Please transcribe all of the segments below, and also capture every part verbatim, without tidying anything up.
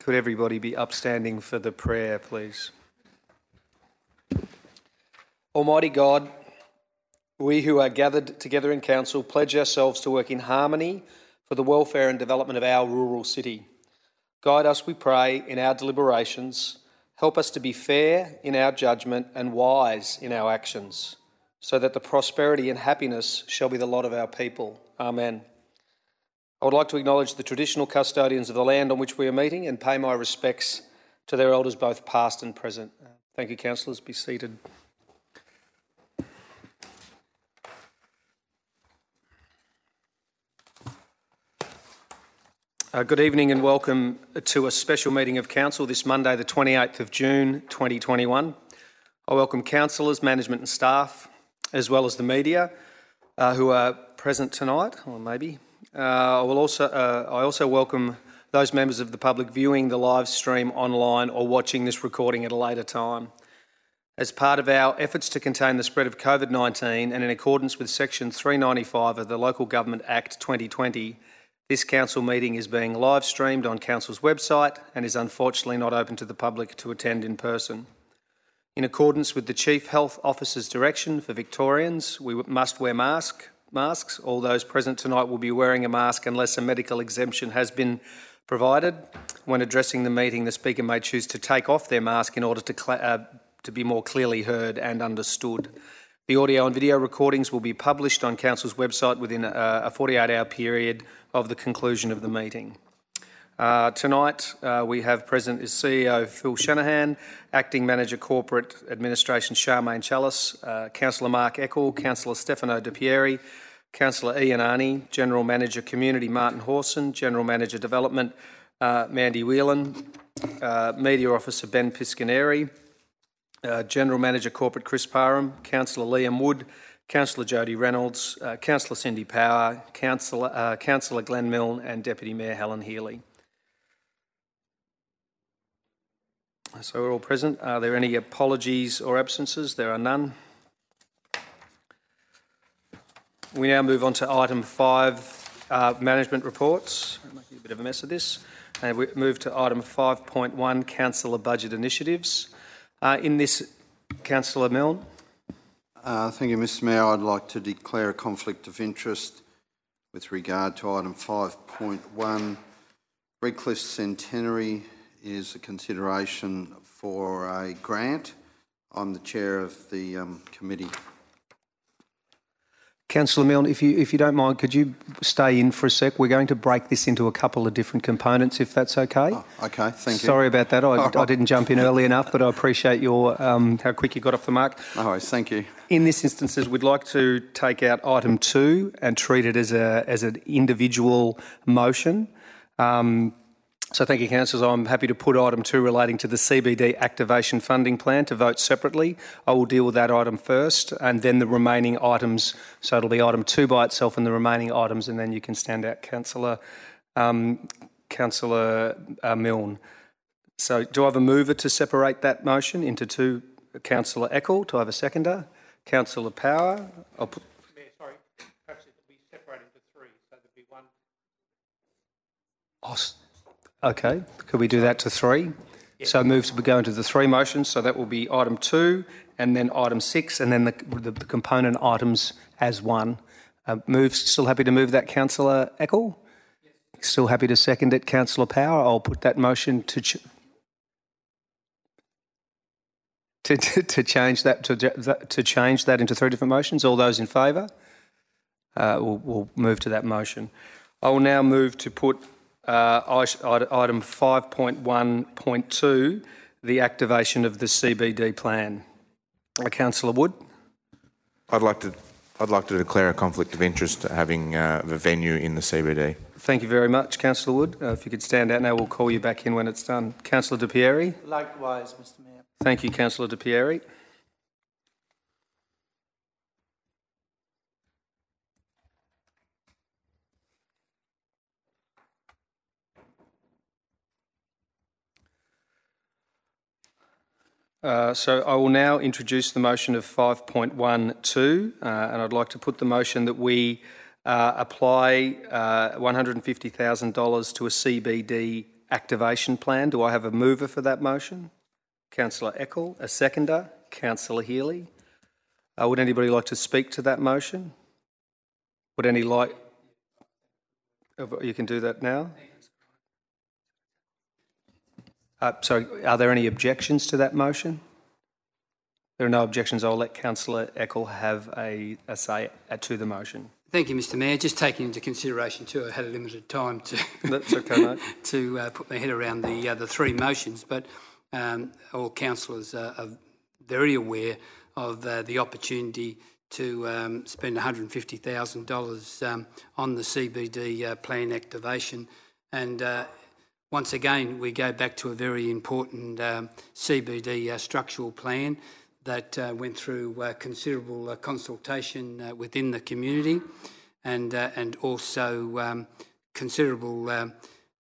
Could everybody be upstanding for the prayer, please? Almighty God, we who are gathered together in council pledge ourselves to work in harmony for the welfare and development of our rural city. Guide us, we pray, in our deliberations. Help us to be fair in our judgment and wise in our actions, so that the prosperity and happiness shall be the lot of our people. Amen. I would like to acknowledge the traditional custodians of the land on which we are meeting and pay my respects to their elders, both past and present. Thank you, councillors. Be seated. Uh, good evening and welcome to a special meeting of council this Monday, the twenty-eighth of June, twenty twenty-one. I welcome councillors, management and staff, as well as the media uh, who are present tonight, or maybe. Uh, I will also, uh, I also welcome those members of the public viewing the live stream online or watching this recording at a later time. As part of our efforts to contain the spread of COVID nineteen and in accordance with Section three ninety-five of the Local Government Act twenty twenty, this council meeting is being live streamed on council's website and is unfortunately not open to the public to attend in person. In accordance with the Chief Health Officer's direction for Victorians, we must wear mask, masks. All those present tonight will be wearing a mask unless a medical exemption has been provided. When addressing the meeting, the Speaker may choose to take off their mask in order to, uh, to be more clearly heard and understood. The audio and video recordings will be published on Council's website within a, a forty-eight hour period of the conclusion of the meeting. Uh, tonight uh, we have present is C E O Phil Shanahan, Acting Manager Corporate Administration Charmaine Chalice, uh, Councillor Mark Eckel, Councillor Stefano De Pieri, Councillor Ian Arney, General Manager Community Martin Hawson, General Manager Development uh, Mandy Whelan, uh, Media Officer Ben Piscaneri, uh, General Manager Corporate Chris Parham, Councillor Liam Wood, Councillor Jodie Reynolds, uh, Councillor Cindy Power, Councillor, uh, Councillor Glenn Milne and Deputy Mayor Helen Healy. So we're all present. Are there any apologies or absences? There are none. We now move on to item five, uh, management reports. I'm making a bit of a mess of this. And we move to item five point one, councillor budget initiatives. Uh, in this, Councillor Milne. Uh, thank you, Mister Mayor. I'd like to declare a conflict of interest with regard to item five point one. Redcliffe Centenary is a consideration for a grant. I'm the chair of the um, committee. Councillor Milne, if you if you don't mind, could you stay in for a sec? We're going to break this into a couple of different components, if that's okay. Oh, okay, thank you. Sorry about that. I, right. I didn't jump in early enough, but I appreciate your um, how quick you got off the mark. No worries, thank you. In this instance, we'd like to take out item two and treat it as a as an individual motion. Um, So thank you, councillors. I'm happy to put item two relating to the C B D activation funding plan to vote separately. I will deal with that item first and then the remaining items. So it'll be item two by itself and the remaining items, and then you can stand out, Councillor um, Councillor uh, Milne. So do I have a mover to separate that motion into two? Councillor Eckel. Do I have a seconder? Councillor Power. I'll put Mayor, sorry. Perhaps it will be separated into three, so there'll be one. Oh, Okay, could we do that to three? Yes. So move to go into the three motions. So that will be item two and then item six and then the, the, the component items as one. Uh, move, still happy to move that, Councillor Eckel? Yes. Still happy to second it, Councillor Power? I'll put that motion to ch to, to, to change that to, to change that into three different motions. All those in favour? Uh, we'll, we'll move to that motion. I will now move to put Uh, item five point one point two, the activation of the C B D plan. Uh, Councillor Wood. I'd like to. I'd like to declare a conflict of interest having uh, the venue in the C B D. Thank you very much, Councillor Wood. Uh, if you could stand out now, we'll call you back in when it's done. Councillor De Pieri. Likewise, Mister Mayor. Thank you, Councillor De Pieri. Uh, so I will now introduce the motion of five point one two, uh, and I'd like to put the motion that we uh, apply uh, one hundred fifty thousand dollars to a C B D activation plan. Do I have a mover for that motion? Councillor Eckel, a seconder. Councillor Healy. Uh, would anybody like to speak to that motion? Would any like... You can do that now. Uh, sorry, are there any objections to that motion? There are no objections. I'll let Councillor Eckel have a, a say to the motion. Thank you, Mr Mayor. Just taking into consideration too, I had a limited time to That's okay, mate. to uh, put my head around the uh, the three motions, but um, all councillors uh, are very aware of uh, the opportunity to um, spend one hundred fifty thousand dollars um, on the C B D uh, plan activation. And uh, once again, we go back to a very important um, C B D uh, structural plan that uh, went through uh, considerable uh, consultation uh, within the community, and uh, and also um, considerable um,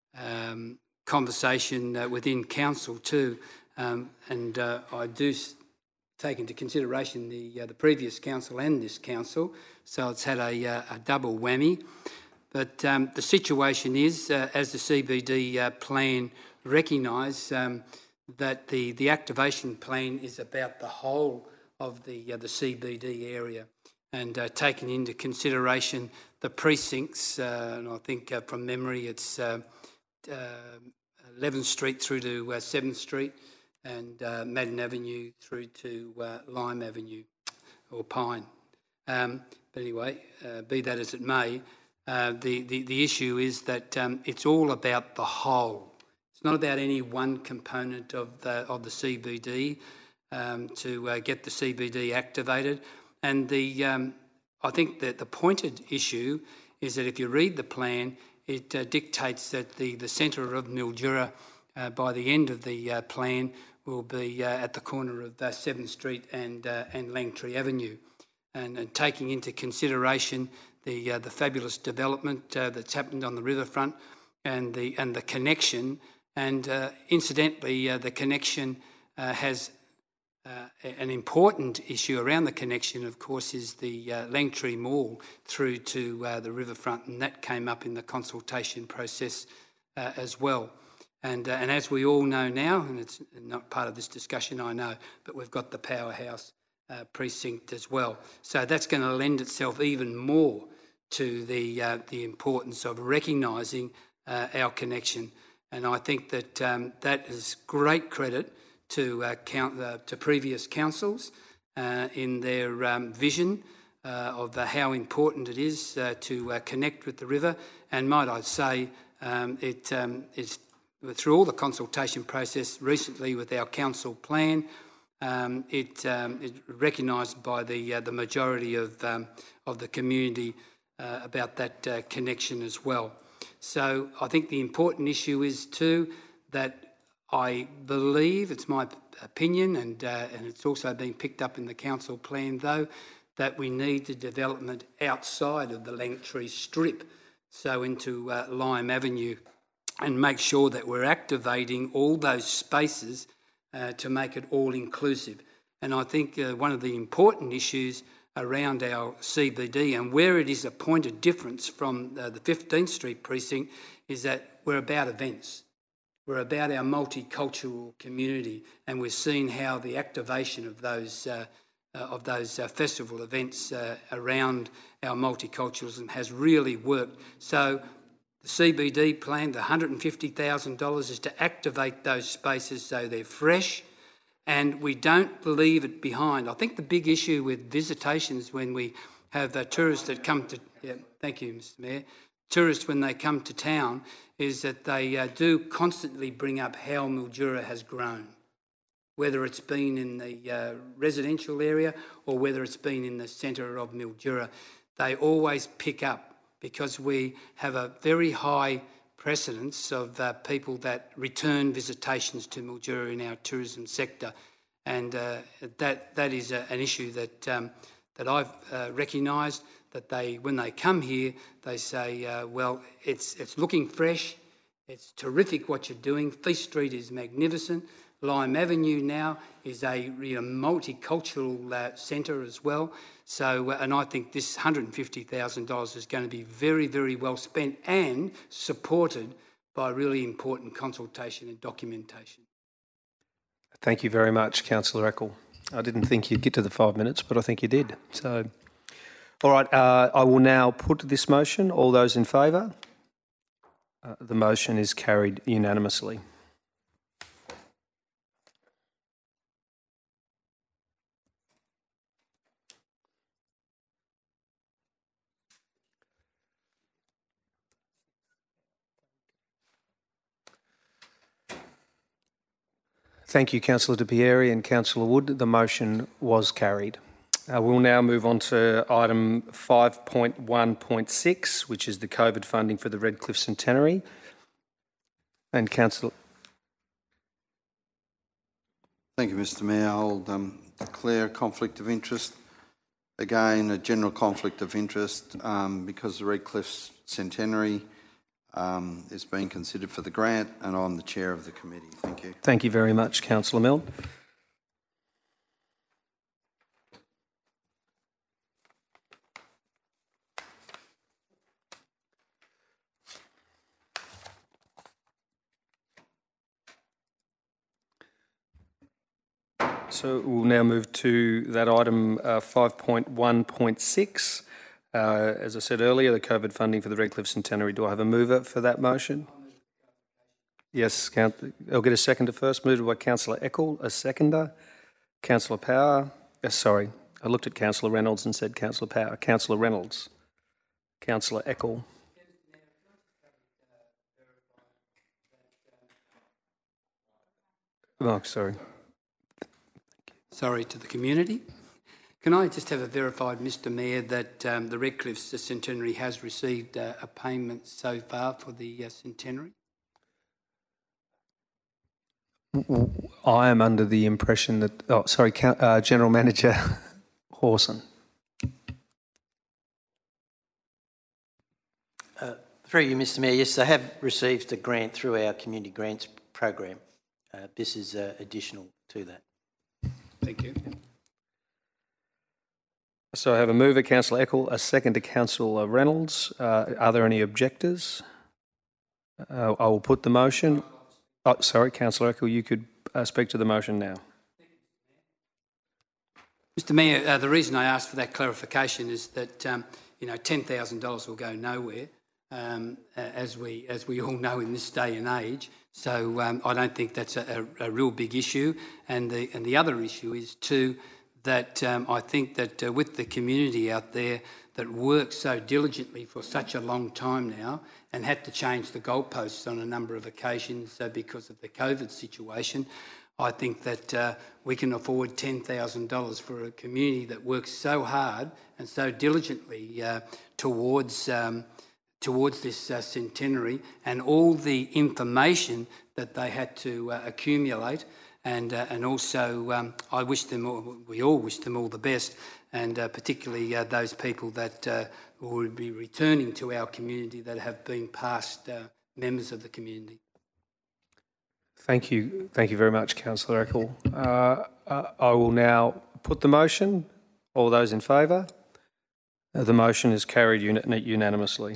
um, conversation uh, within council too. Um, and uh, I do s- take into consideration the uh, the previous council and this council, so it's had a, uh, a double whammy. But um, the situation is, uh, as the C B D uh, plan recognised, um, that the, the activation plan is about the whole of the uh, the C B D area, and uh, taking into consideration the precincts, uh, and I think uh, from memory it's uh, uh, eleventh Street through to uh, seventh Street, and uh, Madden Avenue through to uh, Lime Avenue or Pine. Um, but anyway, uh, be that as it may, uh, the, the, the issue is that um, it's all about the whole. It's not about any one component of the, of the C B D um, to uh, get the C B D activated. And the um, I think that the pointed issue is that if you read the plan, it uh, dictates that the, the centre of Mildura uh, by the end of the uh, plan will be uh, at the corner of uh, seventh Street and uh, and Langtree Avenue. And, and taking into consideration the uh, the fabulous development uh, that's happened on the riverfront and the and the connection. And uh, incidentally, uh, the connection uh, has uh, an important issue around the connection, of course, is the uh, Langtree Mall through to uh, the riverfront, and that came up in the consultation process uh, as well. And, uh, and as we all know now, and it's not part of this discussion, I know, but we've got the Powerhouse uh, precinct as well. So that's going to lend itself even more to the, uh, the importance of recognising uh, our connection. And I think that um, that is great credit to uh, count, uh, to previous councils uh, in their um, vision uh, of uh, how important it is uh, to uh, connect with the river. And might I say, um, it um, is through all the consultation process recently with our council plan, um, it um, is recognised by the uh, the majority of um, of the community uh, about that uh, connection as well. So I think the important issue is too that I believe, it's my opinion, and uh, and it's also been picked up in the council plan though, that we need the development outside of the Langtree Strip, so into uh, Lime Avenue, and make sure that we're activating all those spaces uh, to make it all inclusive. And I think uh, one of the important issues around our C B D and where it is a point of difference from uh, the fifteenth Street precinct is that we're about events. We're about our multicultural community, and we've seen how the activation of those uh, uh, of those uh, festival events uh, around our multiculturalism has really worked. So the C B D plan, the one hundred fifty thousand dollars, is to activate those spaces so they're fresh, and we don't leave it behind. I think the big issue with visitations when we have uh, tourists that come to... Yeah, thank you, Mister Mayor. Tourists, when they come to town, is that they uh, do constantly bring up how Mildura has grown, whether it's been in the uh, residential area or whether it's been in the centre of Mildura. They always pick up because we have a very high precedence of uh, people that return visitations to Mildura in our tourism sector, and uh, that that is a, an issue that um, that I've uh, recognised. That they, when they come here, they say, uh, "Well, it's it's looking fresh. It's terrific what you're doing. Feast Street is magnificent. Lime Avenue now is a you know, multicultural uh, centre as well. So, uh, and I think this one hundred fifty thousand dollars is going to be very, very well spent and supported by really important consultation and documentation. Thank you very much, Councillor Eckel. I didn't think you'd get to the five minutes, but I think you did. So, all right, uh, I will now put this motion. All those in favour? Uh, the motion is carried unanimously. Thank you, Councillor De Pieri and Councillor Wood. The motion was carried. Uh, we'll now move on to item five point one point six, which is the COVID funding for the Redcliffe Centenary. And Councillor... Thank you, Mister Mayor. I'll um, declare conflict of interest. Again, a general conflict of interest um, because the Redcliffe Centenary um, is being considered for the grant, and I'm the chair of the committee. Thank you. Thank you very much, Councillor Milne. So we'll now move to that item uh, five point one point six. Uh, as I said earlier, the COVID funding for the Redcliffe Centenary. Do I have a mover for that motion? Yes, Count, I'll get a seconder first. Moved by Councillor Eckel, a seconder. Councillor Power. Uh, sorry, I looked at Councillor Reynolds and said Councillor Power. Councillor Reynolds. Councillor Eckel. Oh, sorry. Sorry to the community. Can I just have a verified, Mister Mayor, that um, the Redcliffe Centenary has received uh, a payment so far for the uh, centenary? I am under the impression that... Oh, sorry, uh, General Manager Hawson. Uh, through you, Mister Mayor, yes, they have received a grant through our community grants program. Uh, this is uh, additional to that. Thank you. So I have a mover, Councillor Eckel, a second to Councillor Reynolds. Uh, are there any objectors? Uh, I will put the motion. Oh, sorry, Councillor Eckel, you could uh, speak to the motion now. Mister Mayor, uh, the reason I asked for that clarification is that um, you know ten thousand dollars will go nowhere, um, as we as we all know in this day and age. So um, I don't think that's a, a, a real big issue. And the and the other issue is too that um, I think that uh, with the community out there that worked so diligently for such a long time now and had to change the goalposts on a number of occasions uh, because of the COVID situation, I think that uh, we can afford ten thousand dollars for a community that works so hard and so diligently uh, towards um, towards this uh, centenary, and all the information that they had to uh, accumulate. And uh, and also, um, I wish them all, we all wish them all the best, and uh, particularly uh, those people that uh, will be returning to our community that have been past uh, members of the community. Thank you. Thank you very much, Councillor Eckel. Uh, uh, I will now put the motion. All those in favour? Uh, the motion is carried uni- unanimously.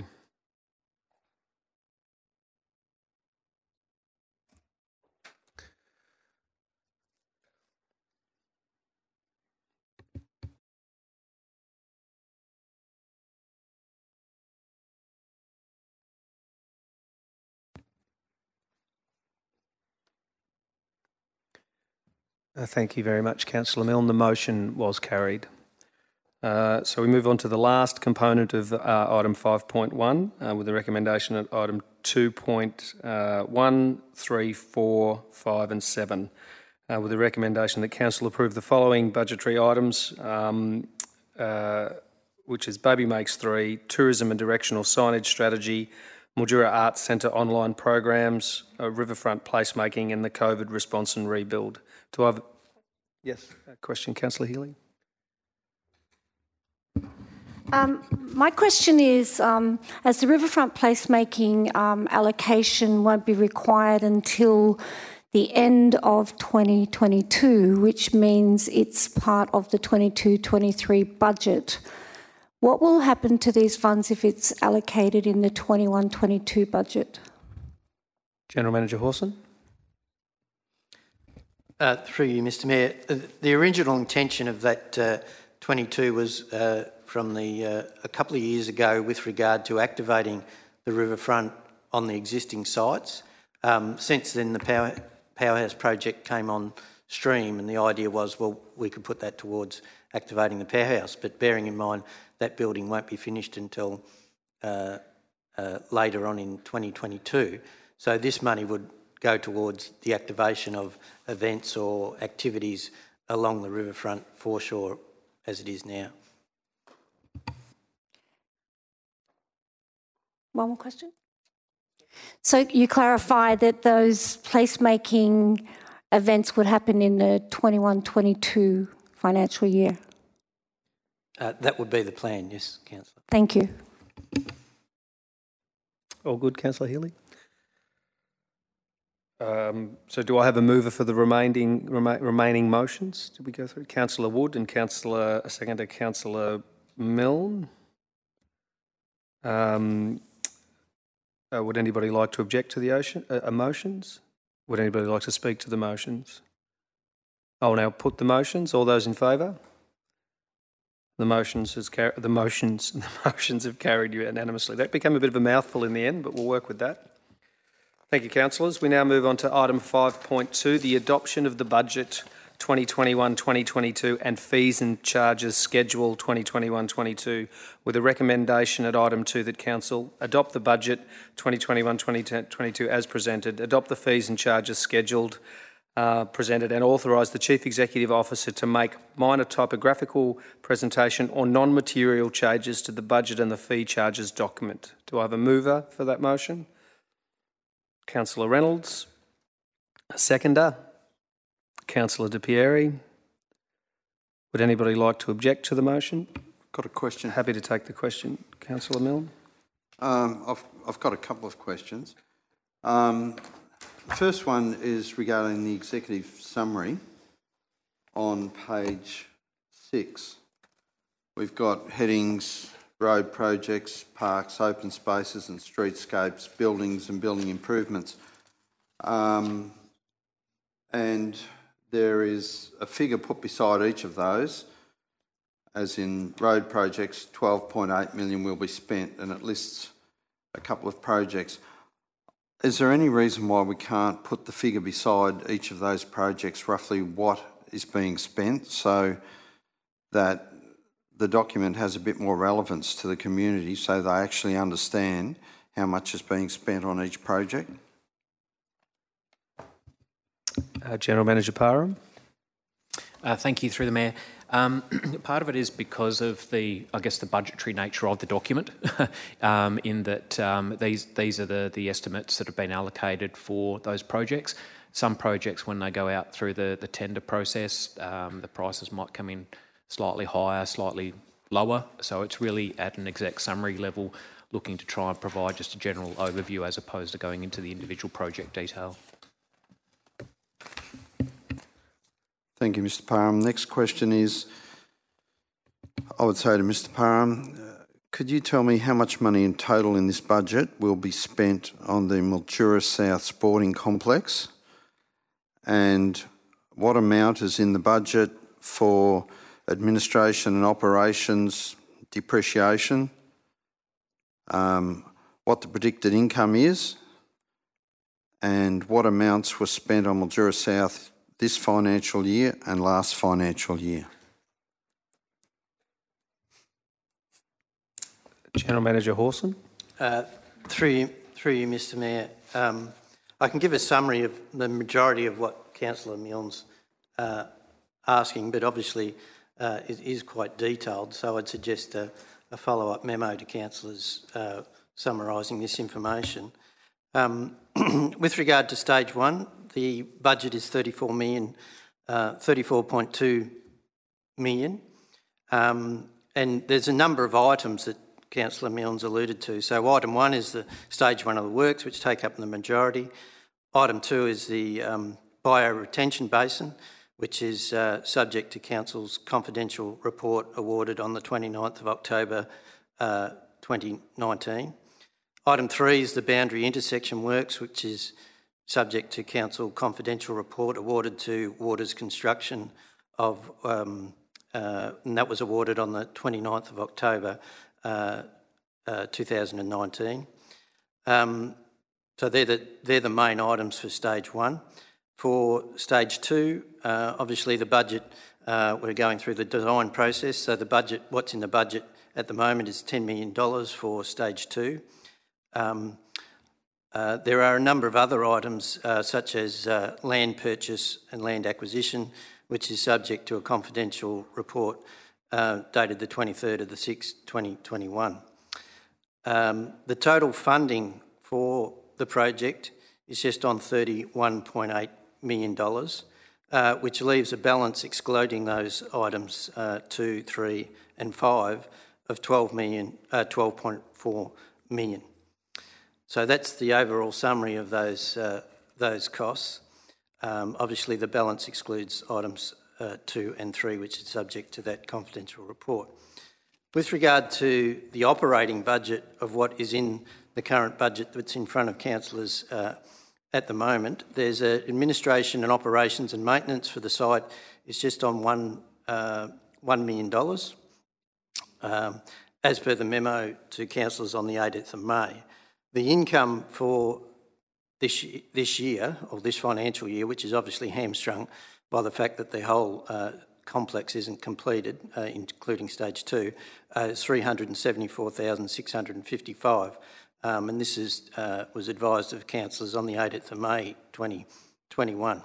Uh, thank you very much, Councillor Milne. The motion was carried. Uh, so we move on to the last component of uh, item five point one uh, with the recommendation at item two point one, three, four, five and seven uh, with the recommendation that Council approve the following budgetary items, um, uh, which is Baby Makes Three, Tourism and Directional Signage Strategy, Mildura Arts Centre online programs, uh, Riverfront Placemaking and the COVID Response and Rebuild. Do I have... Yes, a question, Councillor Healy? Um, my question is, um, as the Riverfront Placemaking um, allocation won't be required until the end of twenty twenty-two, which means it's part of the twenty-two twenty-three budget, what will happen to these funds if it's allocated in the twenty-one twenty-two budget? General Manager Horson. Uh, through you, Mister Mayor, uh, the original intention of that uh, twenty-two was uh, from the uh, a couple of years ago with regard to activating the riverfront on the existing sites. Um, since then, the power, powerhouse project came on stream, and the idea was, well, we could put that towards activating the powerhouse. But bearing in mind that building won't be finished until uh, uh, later on in twenty twenty-two, so this money would go towards the activation of events or activities along the riverfront foreshore as it is now. One more question. So you clarify that those placemaking events would happen in the twenty-one twenty-two financial year? Uh, that would be the plan, yes, Councillor. Thank you. All good, Councillor Healy? Um, so do I have a mover for the remaining rema remaining motions? Did we go through? Councillor Wood and Councillor, a second to Councillor Milne. Um, uh, would anybody like to object to the ocean, uh, motions? Would anybody like to speak to the motions? I'll now put the motions. All those in favour? The motions has car the motions the motions have carried unanimously. That became a bit of a mouthful in the end, but we'll work with that. Thank you, councillors. We now move on to item five point two, the adoption of the budget twenty twenty-one twenty twenty-two and fees and charges schedule twenty twenty-one twenty-two, with a recommendation at item two that council adopt the budget twenty twenty-one twenty twenty-two as presented, adopt the fees and charges scheduled uh, presented, and authorise the Chief Executive Officer to make minor typographical presentation or non-material changes to the budget and the fee charges document. Do I have a mover for that motion? Councillor Reynolds. A seconder? Councillor De Pieri. Would anybody like to object to the motion? Got a question. Happy to take the question. Councillor Milne. Um, I've, I've got a couple of questions. Um, the first one is regarding the executive summary on page six. We've got headings, road projects, parks, open spaces and streetscapes, buildings and building improvements. Um, and there is a figure put beside each of those, as in road projects, twelve point eight million will be spent, and it lists a couple of projects. Is there any reason why we can't put the figure beside each of those projects, roughly what is being spent, so that the document has a bit more relevance to the community, so they actually understand how much is being spent on each project? Uh, General Manager Parham. Uh, thank you, through the Mayor. Um, part of it is because of the, I guess, the budgetary nature of the document, um, in that um, these these are the the estimates that have been allocated for those projects. Some projects, when they go out through the the tender process, um, the prices might come in slightly higher, slightly lower. So it's really at an exec summary level, looking to try and provide just a general overview as opposed to going into the individual project detail. Thank you, Mister Parham. Next question is, I would say to Mister Parham, uh, could you tell me how much money in total in this budget will be spent on the Mildura South Sporting Complex, and what amount is in the budget for administration and operations depreciation, um, what the predicted income is, and what amounts were spent on Mildura South this financial year and last financial year? General Manager Horson. Uh, through you, through you, Mister Mayor, um, I can give a summary of the majority of what Councillor Milne's uh, asking, but obviously uh, it is quite detailed, so I'd suggest a, a follow-up memo to councillors uh, summarising this information. Um, with regard to stage one, the budget is thirty-four million, uh, thirty-four point two million, um, and there's a number of items that Councillor Milne's alluded to. So item one is the stage one of the works, which take up the majority. Item two is the um, bio-retention basin, which is uh, subject to Council's confidential report awarded on the twenty-ninth of October uh, twenty nineteen. Item three is the boundary intersection works, which is subject to council confidential report awarded to Waters Construction of, um, uh, and that was awarded on the twenty-ninth of October uh, uh, two thousand nineteen. Um, so they're the, they're the main items for stage one. For stage two, uh, obviously the budget, uh, we're going through the design process, so the budget, what's in the budget at the moment is ten million dollars for stage two. Um, uh, there are a number of other items uh, such as uh, land purchase and land acquisition, which is subject to a confidential report uh, dated the twenty-third of the sixth, twenty twenty-one. Um, the total funding for the project is just on thirty-one point eight million dollars, uh, which leaves a balance excluding those items uh, two, three and five of twelve million, uh, twelve point four million. So that's the overall summary of those, uh, those costs. Um, obviously the balance excludes items uh, two and three, which is subject to that confidential report. With regard to the operating budget of what is in the current budget that's in front of councillors uh, at the moment, there's a administration and operations and maintenance for the site is just on one, uh, one million dollars, um, as per the memo to councillors on the eighteenth of May. The income for this, this year, or this financial year, which is obviously hamstrung by the fact that the whole uh, complex isn't completed, uh, including stage two, uh, is three hundred seventy-four thousand six hundred fifty-five. Um, and this is, uh, was advised of councillors on the eighteenth of May twenty twenty-one.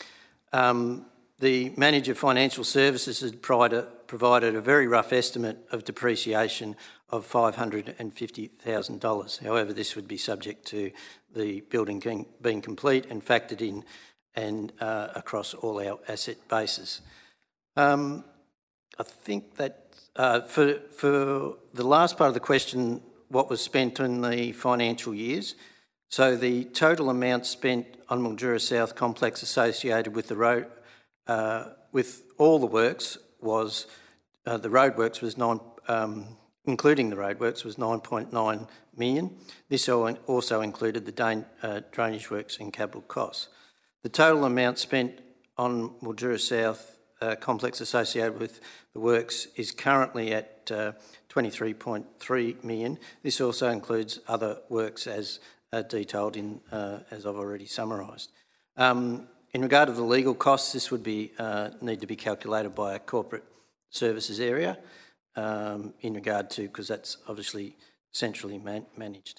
Um, the Manager of Financial Services has provided a very rough estimate of depreciation of five hundred fifty thousand dollars. However, this would be subject to the building being complete and factored in and uh, across all our asset bases. Um, I think that uh, for, for the last part of the question, what was spent in the financial years. So the total amount spent on Mildura South complex associated with the road, uh, with all the works was, uh, the roadworks was nine, um, including the roadworks was nine point nine million. This also included the drain, uh, drainage works and capital costs. The total amount spent on Mildura South uh, complex associated with the works is currently at uh, twenty-three point three million. This also includes other works as uh, detailed in, uh, as I've already summarised. Um, in regard to the legal costs, this would be uh, need to be calculated by a corporate services area um, in regard to, because that's obviously centrally man managed.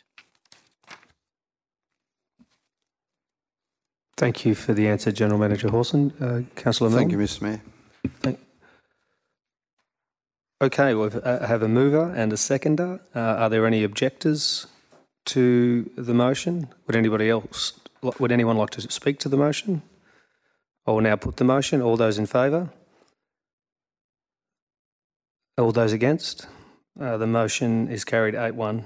Thank you for the answer, General Manager Hawson. Uh, Councillor Milne. Thank you, Mister Mayor. Thank Okay, we we'll have a mover and a seconder. Uh, are there any objectors to the motion? Would anybody else, would anyone like to speak to the motion? I will now put the motion. All those in favour? All those against? Uh, the motion is carried eight one.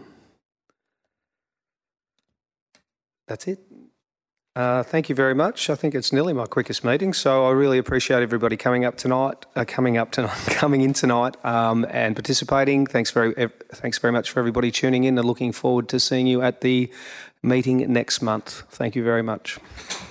That's it. Uh, thank you very much. I think it's nearly my quickest meeting, so I really appreciate everybody coming up tonight, uh, coming up tonight, coming in tonight, um, and participating. Thanks very, thanks very much for everybody tuning in, and looking forward to seeing you at the meeting next month. Thank you very much.